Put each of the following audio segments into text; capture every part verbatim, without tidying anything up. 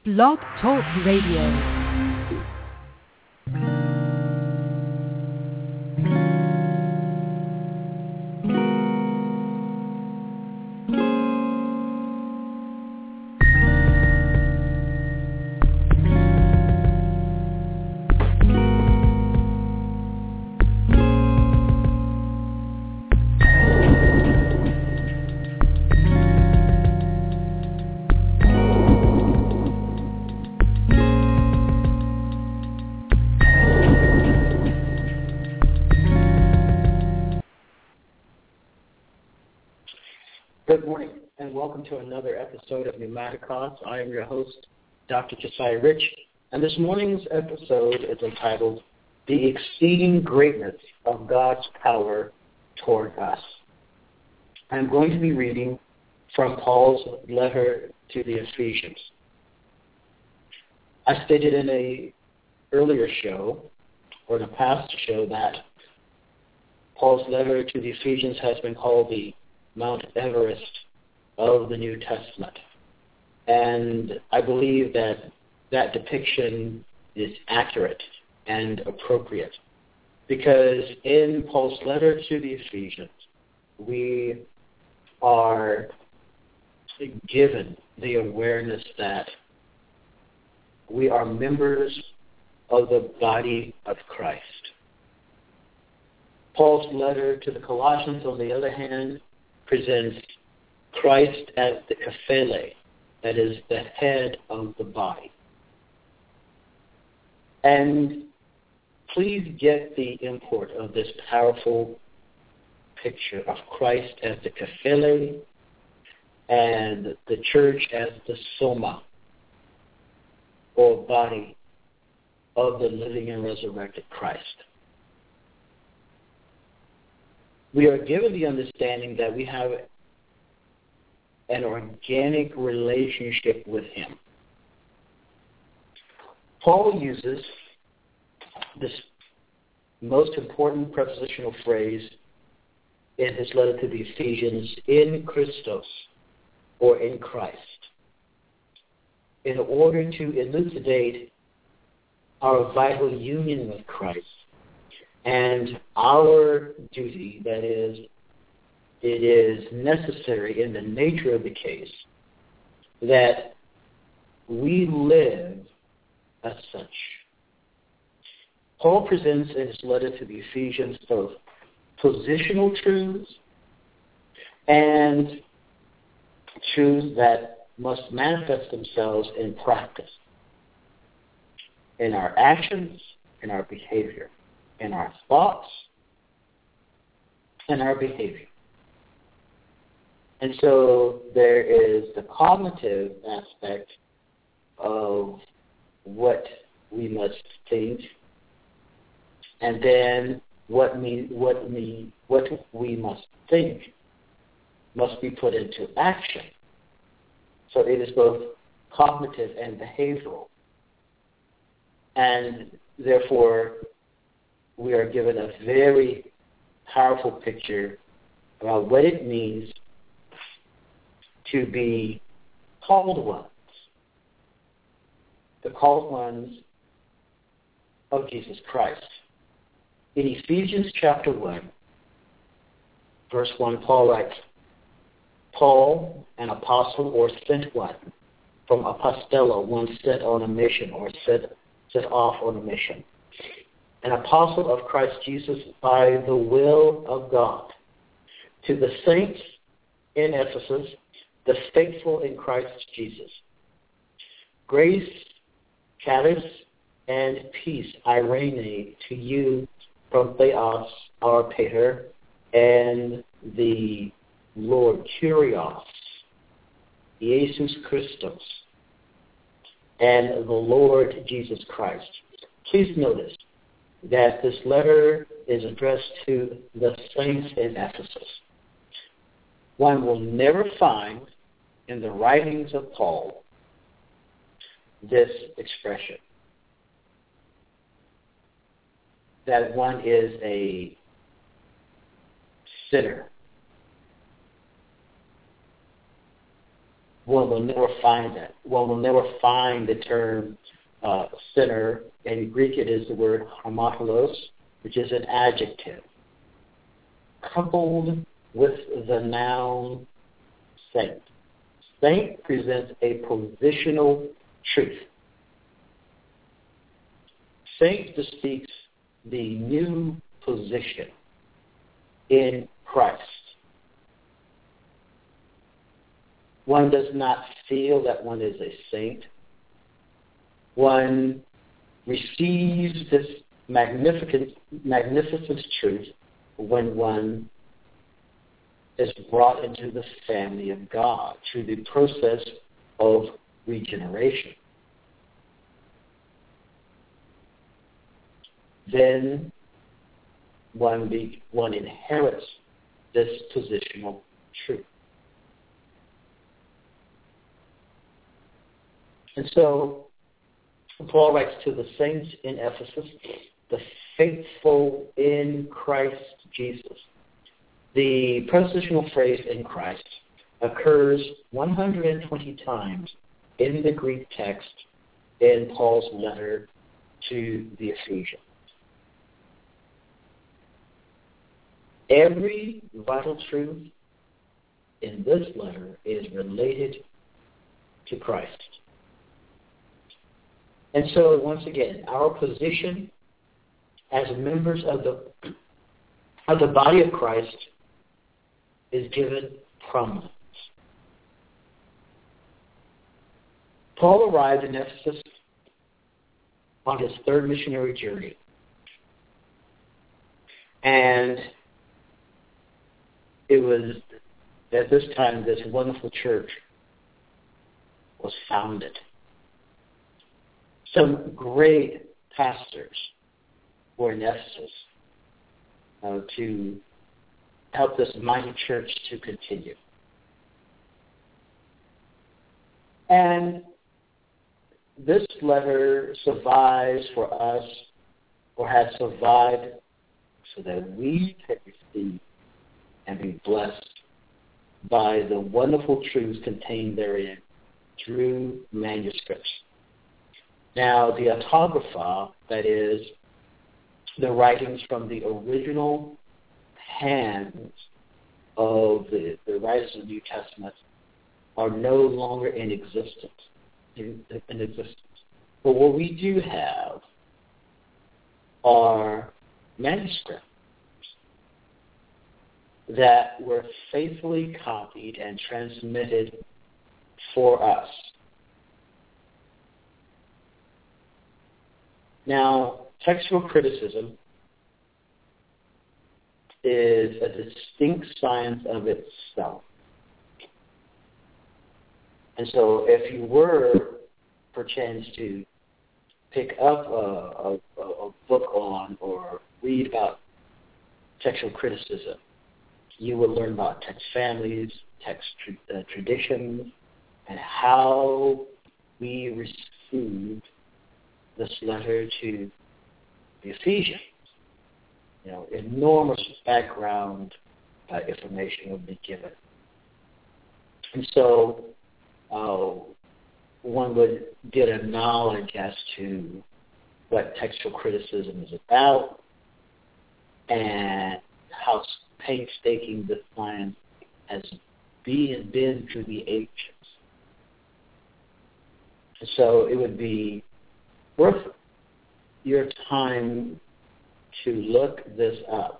Blog Talk Radio. Good morning, and welcome to another episode of Pneumaticos. I am your host, Doctor Josiah Rich, and this morning's episode is entitled, The Exceeding Greatness of God's Power Toward Us. I'm going to be reading from Paul's letter to the Ephesians. I stated in a earlier show, or the past show, that Paul's letter to the Ephesians has been called the Mount Everest of the New Testament. And I believe that that depiction is accurate and appropriate because in Paul's letter to the Ephesians, we are given the awareness that we are members of the body of Christ. Paul's letter to the Colossians, on the other hand, presents Christ as the kephale, that is, the head of the body. And please get the import of this powerful picture of Christ as the kephale and the church as the soma, or body of the living and resurrected Christ. We are given the understanding that we have an organic relationship with Him. Paul uses this most important prepositional phrase in his letter to the Ephesians, in Christos, or in Christ, in order to elucidate our vital union with Christ and our duty, that is, it is necessary in the nature of the case that we live as such. Paul presents in his letter to the Ephesians both positional truths and truths that must manifest themselves in practice, in our actions, in our behavior, in our thoughts, and our behavior. And so there is the cognitive aspect of what we must think, and then what we, what we, what we must think must be put into action. So it is both cognitive and behavioral. And therefore, we are given a very powerful picture about what it means to be called ones, the called ones of Jesus Christ. In Ephesians chapter one, verse one, Paul writes, Paul, an apostle or sent one, from apostello, one sent on a mission or set, set off on a mission, an apostle of Christ Jesus by the will of God, to the saints in Ephesus, the faithful in Christ Jesus. Grace, charis, and peace, Irene, to you from Theos, our Pater, and the Lord, Kyrios, Jesus Christos, and the Lord Jesus Christ. Please notice that this letter is addressed to the saints in Ephesus. One will never find in the writings of Paul this expression, that one is a sinner one will never find that. One will never find the term uh, sinner. In Greek, it is the word hamartolos, which is an adjective, coupled with the noun saint. Saint presents a positional truth. Saint bespeaks the new position in Christ. One does not feel that one is a saint. One receives this magnificent, magnificent truth when one is brought into the family of God through the process of regeneration. Then one, be, one inherits this positional truth. And so Paul writes to the saints in Ephesus, the faithful in Christ Jesus. The prepositional phrase in Christ occurs one hundred twenty times in the Greek text in Paul's letter to the Ephesians. Every vital truth in this letter is related to Christ. And so, once again, our position as members of the of the body of Christ is given prominence. Paul arrived in Ephesus on his third missionary journey. And it was at this time this wonderful church was founded. Some great pastors were in Ephesus uh, to help this mighty church to continue. And this letter survives for us, or has survived, so that we can receive and be blessed by the wonderful truths contained therein through manuscripts. Now, the autographa, that is, the writings from the original hands of the, the writers of the New Testament, are no longer in existence. In, in existence. But what we do have are manuscripts that were faithfully copied and transmitted for us. Now, textual criticism is a distinct science of itself. And so if you were, perchance, to pick up a, a, a book on or read about textual criticism, you will learn about text families, text tra- uh, traditions, and how we received this letter to the Ephesians. You know, enormous background uh, information will be given. And so uh, one would get a knowledge as to what textual criticism is about and how painstaking this science has been, been through the ages. So it would be worth your time to look this up.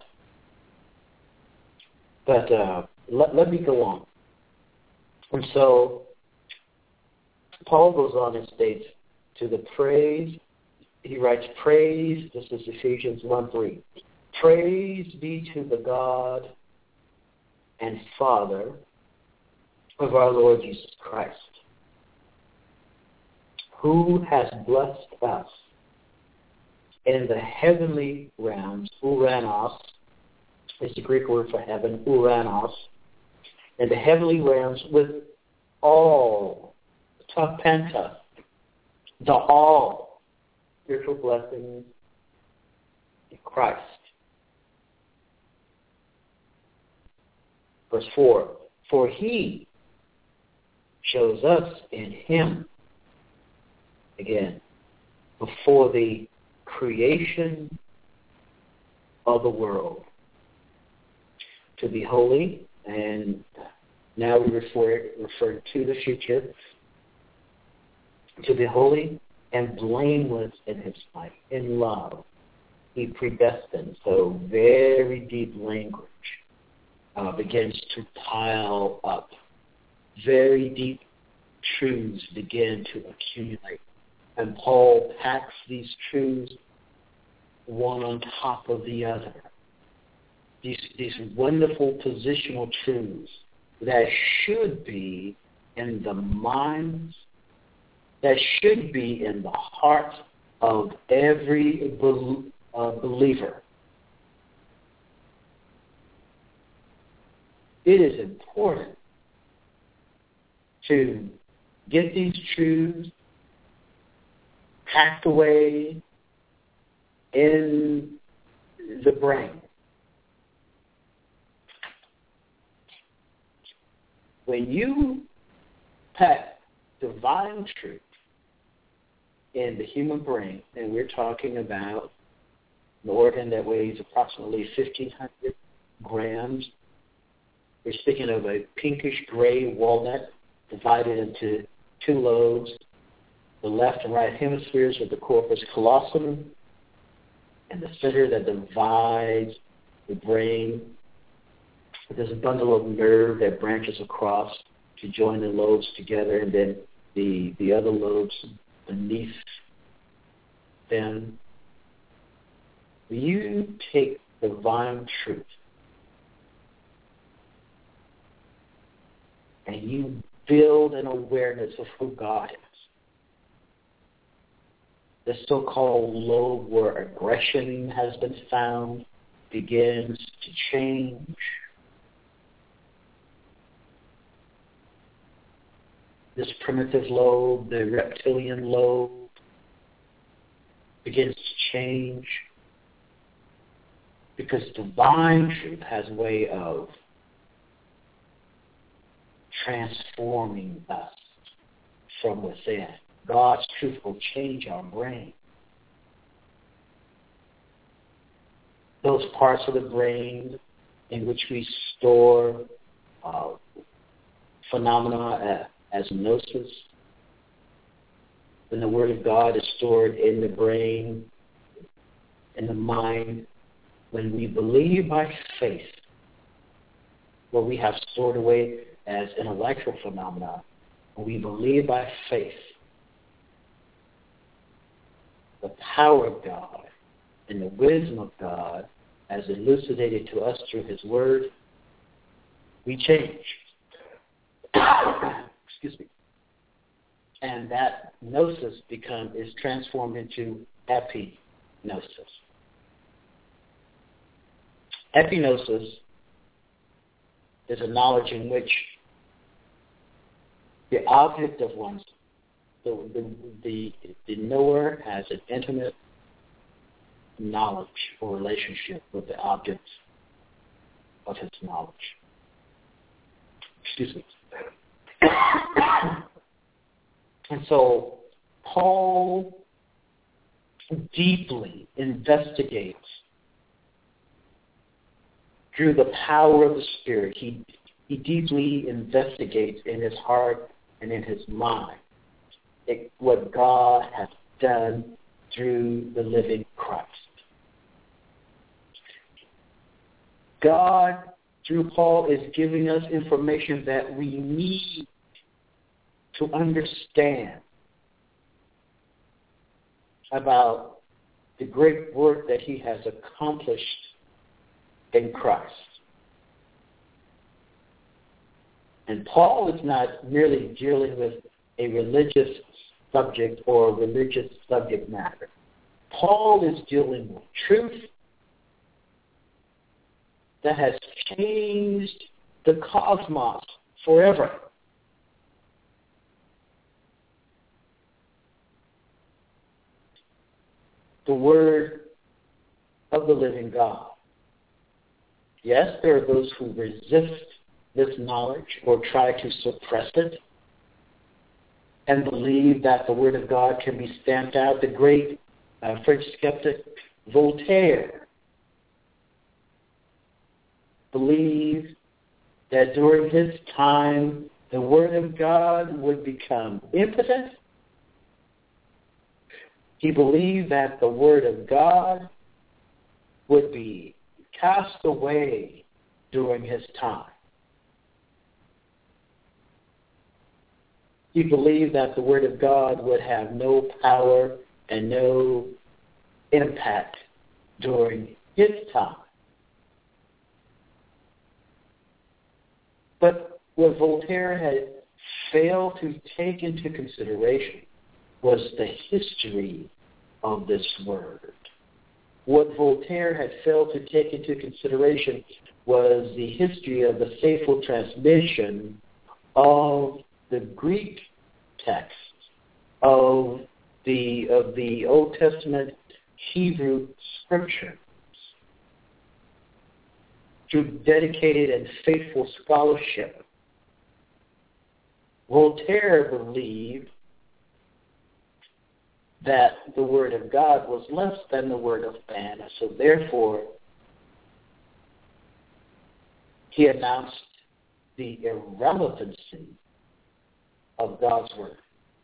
But uh, let, let me go on. And so Paul goes on and states, to the praise, he writes, praise, this is Ephesians one three, praise be to the God and Father of our Lord Jesus Christ, who has blessed us in the heavenly realms. Uranos is the Greek word for heaven, Uranos, in the heavenly realms with all, tapenta, the all spiritual blessings in Christ. Verse four, for he shows us in him, again, before the creation of the world, to be holy, and now we refer, refer to the future, to be holy and blameless in his sight, in love. He predestined. So very deep language uh, begins to pile up. Very deep truths begin to accumulate. And Paul packs these truths one on top of the other. These, these wonderful positional truths that should be in the minds, that should be in the heart of every bel- uh, believer. It is important to get these truths packed away in the brain. When you pack divine truth in the human brain, and we're talking about an organ that weighs approximately fifteen hundred grams, we're speaking of a pinkish gray walnut divided into two lobes, the left and right hemispheres of the corpus callosum, and the center that divides the brain. There's a bundle of nerve that branches across to join the lobes together, and then the, the other lobes beneath them. You take divine truth and you build an awareness of who God is. The so-called lobe where aggression has been found begins to change. This primitive lobe, the reptilian lobe, begins to change because divine truth has a way of transforming us from within. God's truth will change our brain. Those parts of the brain in which we store uh, phenomena as gnosis, when the Word of God is stored in the brain, in the mind, when we believe by faith, what we have stored away as intellectual phenomena, when we believe by faith, the power of God and the wisdom of God as elucidated to us through his word, we change. Excuse me. And that gnosis become is transformed into epignosis. Epignosis is a knowledge in which the object of one's the the the, the knower has an intimate knowledge or relationship with the object of his knowledge. Excuse me. And so Paul deeply investigates through the power of the Spirit. He he deeply investigates in his heart and in his mind it, what God has done through the living Christ. God, through Paul, is giving us information that we need to understand about the great work that he has accomplished in Christ. And Paul is not merely dealing with a religious subject or religious subject matter. Paul is dealing with truth that has changed the cosmos forever. The word of the living God. Yes, there are those who resist this knowledge or try to suppress it. and believe that the Word of God can be stamped out. The great uh, French skeptic Voltaire believed that during his time the Word of God would become impotent. He believed that the Word of God would be cast away during his time. He believed that the Word of God would have no power and no impact during his time. But what Voltaire had failed to take into consideration was the history of this word. What Voltaire had failed to take into consideration was the history of the faithful transmission of the Greek text of the of the Old Testament Hebrew scriptures through dedicated and faithful scholarship. Voltaire believed that the Word of God was less than the Word of man, so therefore he announced the irrelevancy of God's Word.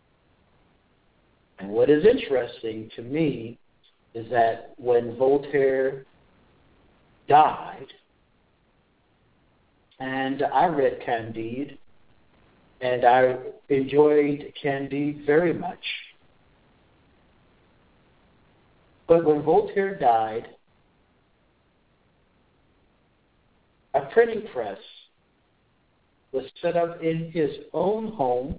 And what is interesting to me is that when Voltaire died, and I read Candide, and I enjoyed Candide very much. But when Voltaire died, a printing press was set up in his own home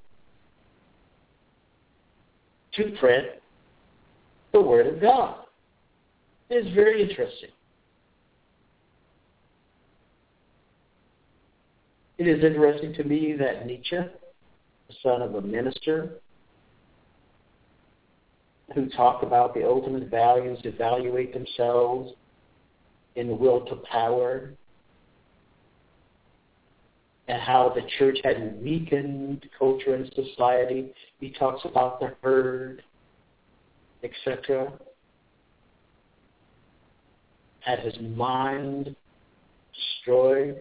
to print the Word of God. It is very interesting. It is interesting to me that Nietzsche, the son of a minister, who talked about the ultimate values evaluate themselves in the will to power, and how the church had weakened culture and society. He talks about the herd, et cetera. Had his mind destroyed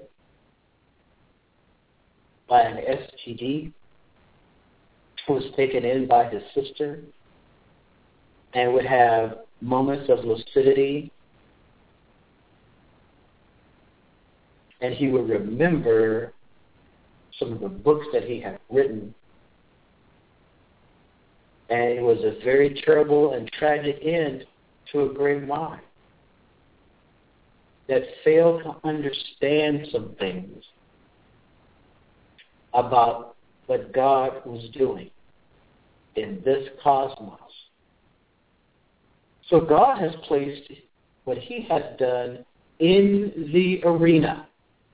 by an S T D, who was taken in by his sister, and would have moments of lucidity, and he would remember some of the books that he had written. And it was a very terrible and tragic end to a great mind that failed to understand some things about what God was doing in this cosmos. So God has placed what he has done in the arena.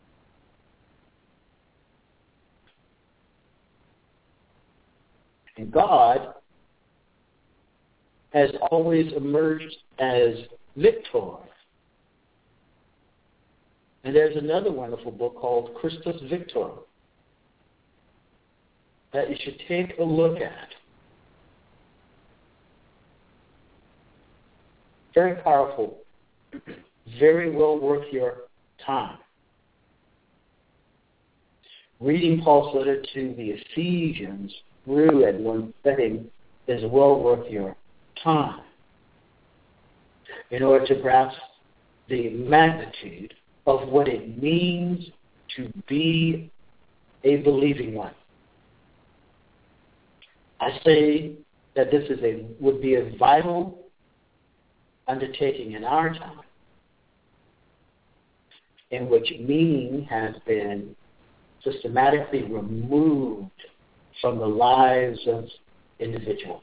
And God has always emerged as victor. And there's another wonderful book called Christus Victor that you should take a look at. Very powerful, very well worth your time. Reading Paul's letter to the Ephesians through at one setting is well worth your time in order to grasp the magnitude of what it means to be a believing one. I say that this is a would be a vital undertaking in our time, in which meaning has been systematically removed from the lives of individuals.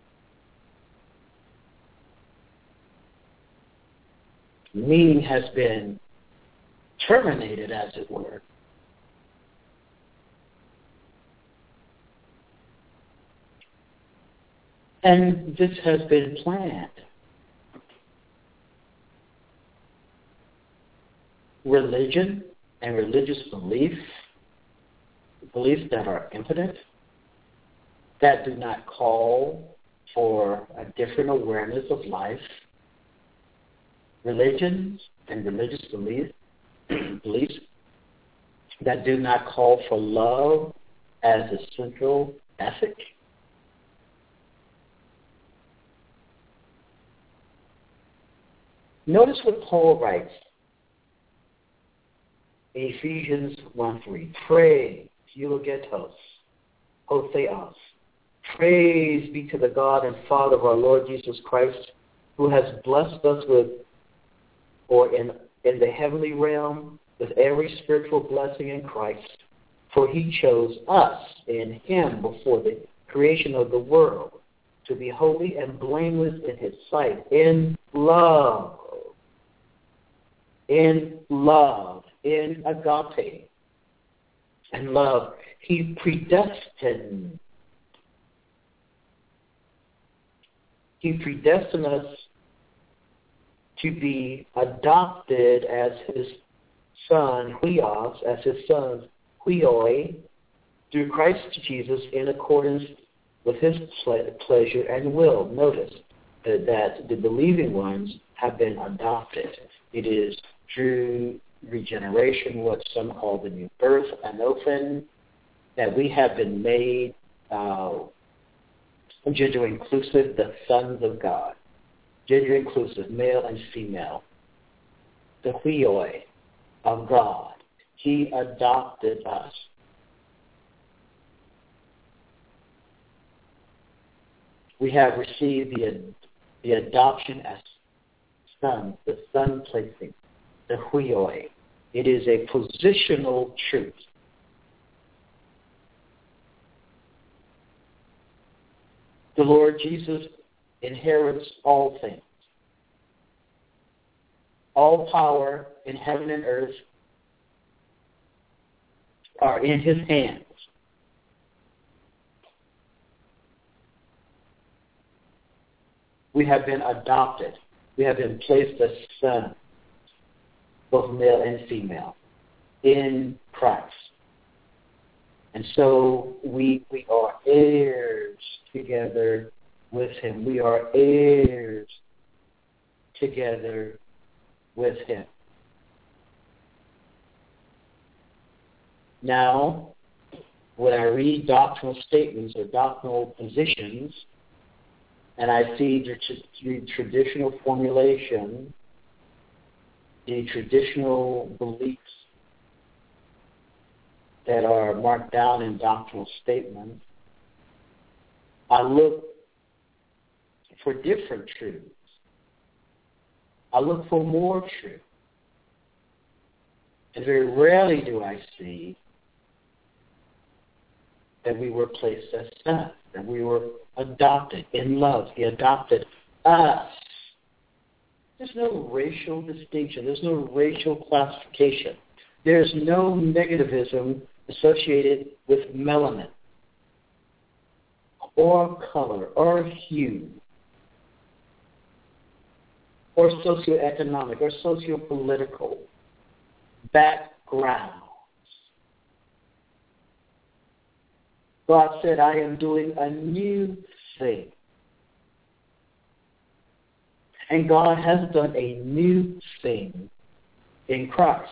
Meaning has been terminated, as it were. And this has been planned. Religion and religious belief, beliefs that are impotent, that do not call for a different awareness of life, religions and religious beliefs, beliefs that do not call for love as a central ethic. Notice what Paul writes in Ephesians one three. Pray, eulogetos, hotheos. Praise be to the God and Father of our Lord Jesus Christ, who has blessed us with, or in, in the heavenly realm, with every spiritual blessing in Christ. For he chose us in him before the creation of the world to be holy and blameless in his sight, in love. In love, in agape, and love, he predestined. He predestined us to be adopted as his son, huios, as his sons, huioi, through Christ Jesus in accordance with his ple- pleasure and will. Notice uh, that the believing ones have been adopted. It is through regeneration, what some call the new birth, anophen, that we have been made uh, gender inclusive, the sons of God. Gender inclusive, male and female. The huioi of God. He adopted us. We have received the, the adoption as sons, the son placing. The huioi. It is a positional truth. The Lord Jesus inherits all things. All power in heaven and earth are in his hands. We have been adopted. We have been placed as sons, both male and female, in Christ. And so we we are heirs together with him. We are heirs together with him. Now, when I read doctrinal statements or doctrinal positions, and I see the, the traditional formulation, the traditional beliefs that are marked down in doctrinal statements, I look for different truths. I look for more truth. And very rarely do I see that we were placed as sons, that we were adopted in love. He adopted us. There's no racial distinction. There's no racial classification. There's no negativism associated with melanin or color or hue or socioeconomic or sociopolitical backgrounds. God said, I am doing a new thing. And God has done a new thing in Christ.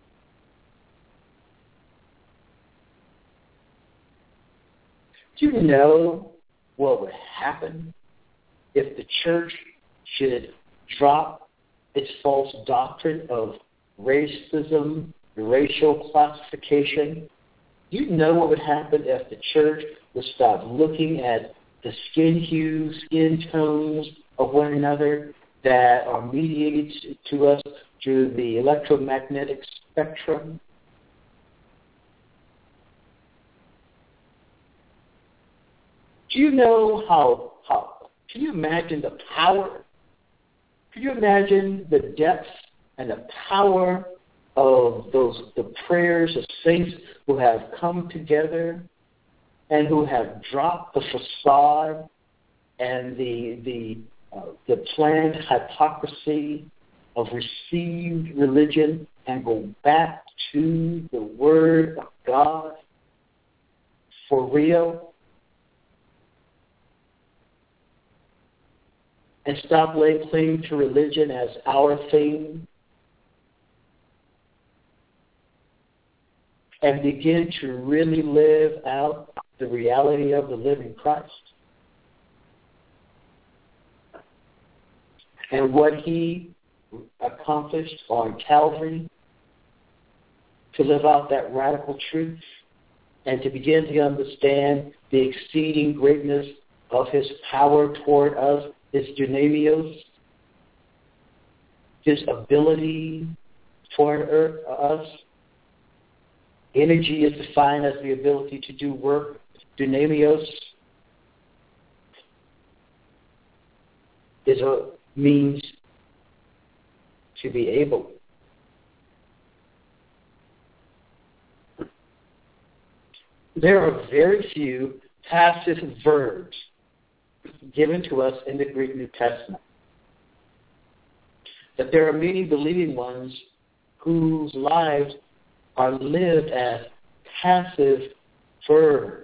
Do you know what would happen if the church should drop its false doctrine of racism, racial classification? Do you know what would happen if the church would stop looking at the skin hue, skin tones of one another that are mediated to us through the electromagnetic spectrum? Do you know how, how, can you imagine the power? Can you imagine the depth and the power of those, the prayers of saints who have come together and who have dropped the facade and the, the, uh, the planned hypocrisy of received religion and go back to the Word of God for real? and stop laying claim to religion as our thing and begin to really live out the reality of the living Christ and what he accomplished on Calvary, to live out that radical truth and to begin to understand the exceeding greatness of his power toward us, his dunamios, his ability toward earth, us. Energy is defined as the ability to do work, dunamios is a means to be able. There are very few passive verbs given to us in the Greek New Testament. But there are many believing ones whose lives are lived as passive verbs.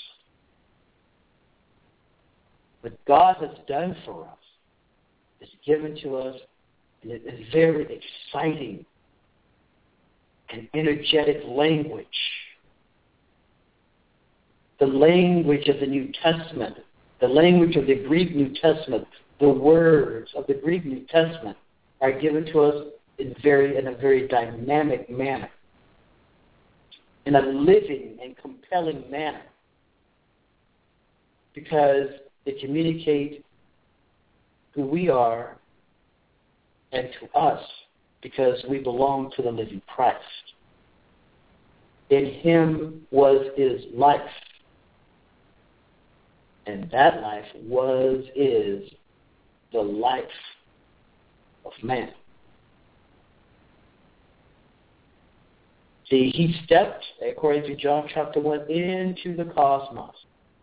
What God has done for us is given to us in a very exciting and energetic language. The language of the New Testament, the language of the Greek New Testament, the words of the Greek New Testament are given to us in very in a very dynamic manner, in a living and compelling manner, because they communicate who we are and to us because we belong to the living Christ. In him was his life. And that life was, is the life of man. See, he stepped, according to John chapter one, into the cosmos.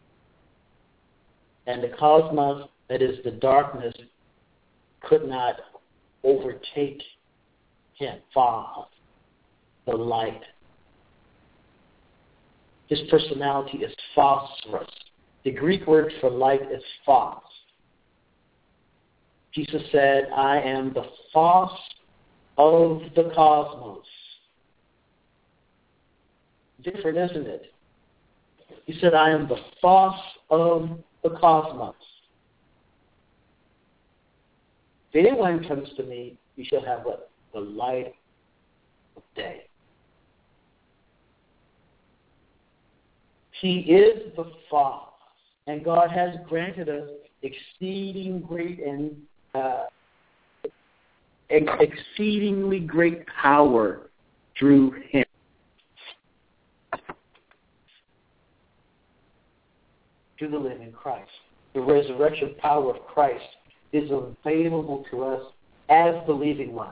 And the cosmos, that is the darkness, could not overtake him, Father, the light. His personality is phosphorus. The Greek word for light is phos. Jesus said, I am the phos of the cosmos. Different, isn't it? He said, I am the phos of the cosmos. If anyone comes to me, you shall have what? The light of day. He is the phos. And God has granted us exceeding great and uh, exceedingly great power through him. Through the living Christ. The resurrection power of Christ is available to us as the living one.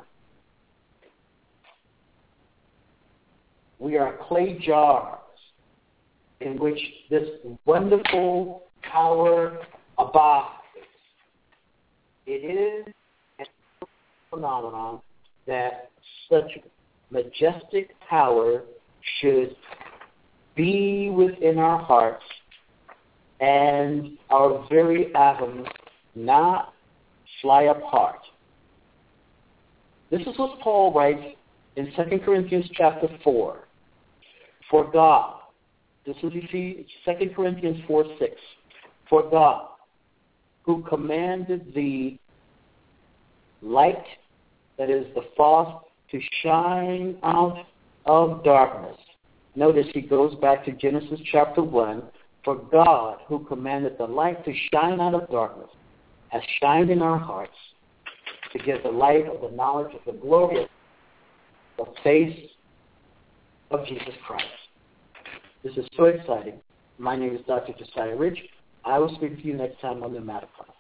We are clay jars in which this wonderful power abides. It is a phenomenon that such majestic power should be within our hearts and our very atoms not fly apart. This is what Paul writes in Second Corinthians chapter four. For God, this is Second Corinthians four six. For God, who commanded the light, that is the phos, to shine out of darkness. Notice he goes back to Genesis chapter one. For God, who commanded the light to shine out of darkness, has shined in our hearts to give the light of the knowledge of the glory of the face of Jesus Christ. This is so exciting. My name is Doctor Josiah Rich. I will speak to you next time on the Matter Class.